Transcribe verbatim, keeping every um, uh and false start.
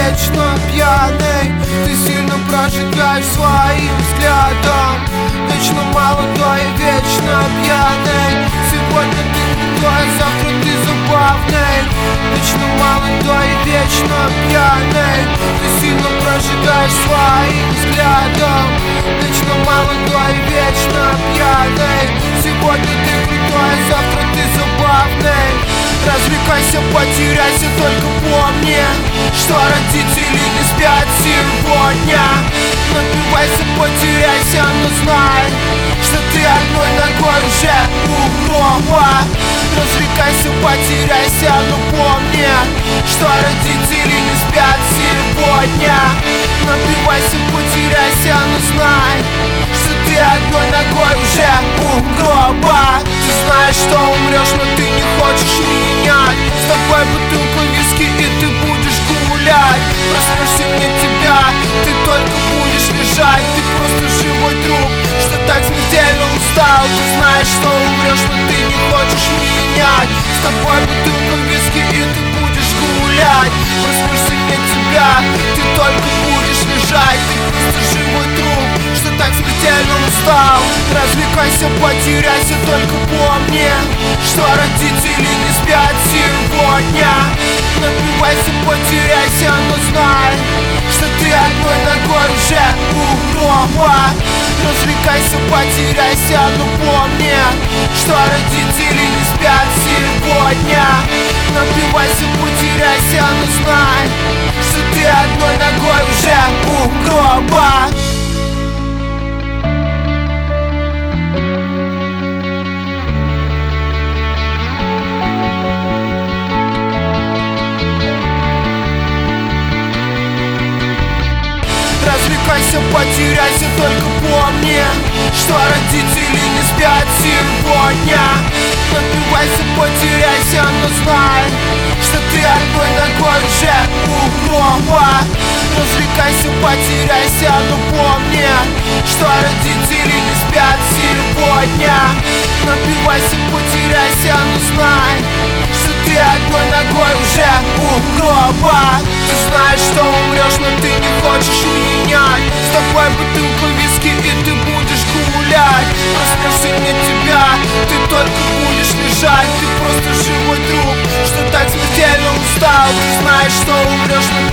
вечно пьяный. Ты сильно прожигаешь своим взглядом. Вечно молодой и вечно пьяный. Сегодня ты крутой, а завтра ты забавный. Вечно молодой и вечно пьяный. Ты сильно прожигаешь своим взглядом. Вечно молодой и вечно пьяный. Сегодня ты крутой, а завтра ты забавный. Развлекайся, потеряйся, только помни, что родители не спят сегодня. Напивайся, потеряйся, но знай, что ты одной ногой уже у гроба. Развлекайся, потеряйся, но помни, что родители не спят сегодня. Напивайся, потеряйся, но знай, что ты одной ногой уже у гроба. Ты знаешь, что умрешь, но ты не хочешь менять. С тобой бутылка виски и ты будешь гулять. Проснешься мне тебя, ты только будешь лежать. Ты просто живой труп, что так смертельно устал. Ты знаешь, что умрешь, но ты не хочешь менять. С тобой бутылка виски и ты будешь гулять. Проснешься мне тебя, ты только будешь лежать. Ты просто живой труп, что так смертельно устал. Развлекайся, потеряйся, только помни, что родители не спят сегодня. Напивайся, потеряйся, но знай, что ты одной ногой уже у гроба. Развлекайся, потеряйся, но помни, что родители не спят сегодня. Напивайся, потеряйся, но знай, что ты одной ногой уже у гроба. Развлекайся, потеряйся, только помни, что родители не спят сегодня. Напивайся, потеряйся, но знай, что ты одной ногой уже у гроба. Развлекайся, потеряйся, но помни, что родители не спят сегодня. Напивайся, потеряйся, но знай, что ты одной ногой уже у гроба. Ты знаешь, что умрешь, но ты не хочешь менять. С тобой бутылка виски и ты будешь гулять. Проснешься не тебя, ты только будешь лежать. Ты просто живой труп, что так смертельно устал. Ты знаешь, что умрешь, но